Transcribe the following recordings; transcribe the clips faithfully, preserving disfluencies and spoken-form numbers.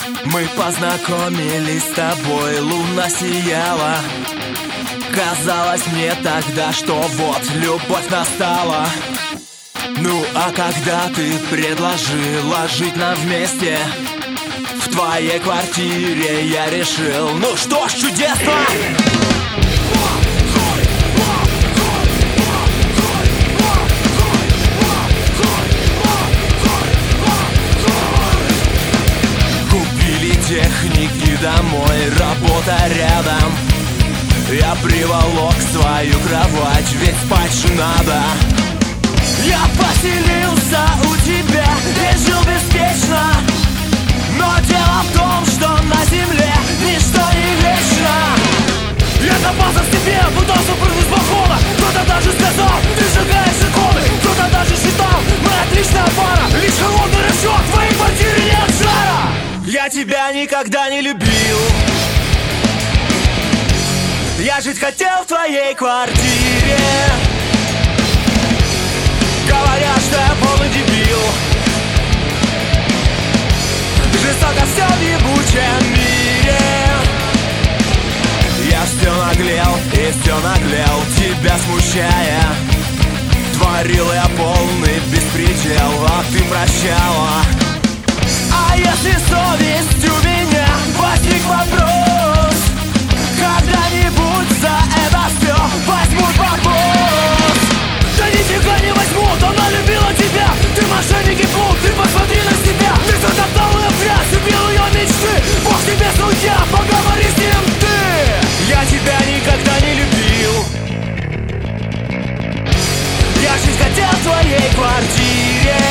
Мы познакомились с тобой, луна сияла. Казалось мне тогда, что вот любовь настала. Ну а когда ты предложила жить нам вместе в твоей квартире, я решил, ну что ж, чудесно! Купили техники домой, работа рядом. Я приволок свою кровать, ведь спать же надо. Я поселился у тебя и жил беспечно. Но дело в том, что на земле ничто не вечно. Я копался в тебе, пытался прыгнуть с балкона. Кто-то даже сказал, ты сжигаешь иконы. Кто-то даже считал, мы отличная пара. Лишь холодный расчет, в твоей квартире нет жара. Я тебя никогда не любил. Я жить хотел в твоей квартире. Говорят, что я полный дебил. Жестоко все в ебучем мире. Я все наглел и все наглел, тебя смущая. Творил я полный беспредел, а ты прощала. А если совесть у меня возник вопрос, когда-нибудь за это все возьмут вопрос. Да нифига не возьмут, она любила тебя. Ты мошенник и плут, ты посмотри на себя. Ты затоптал ее в грязь, убил ее мечты. Бог тебе судья, поговори с ним ты. Я тебя никогда не любил. Я жить хотел в твоей квартире.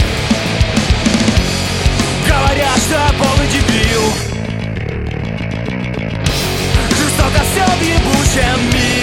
Говорят, что я полный дебил. Жестоко все в ебучем мире.